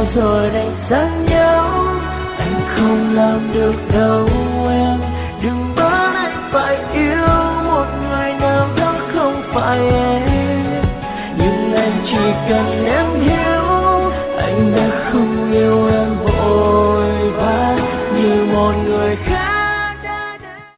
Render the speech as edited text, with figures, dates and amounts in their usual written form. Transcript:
rồi đành xa nhau. Anh không làm được đâu em, đừng bắt anh phải yêu một người nào đó không phải em. Nhưng anh chỉ cần em hiểu anh đã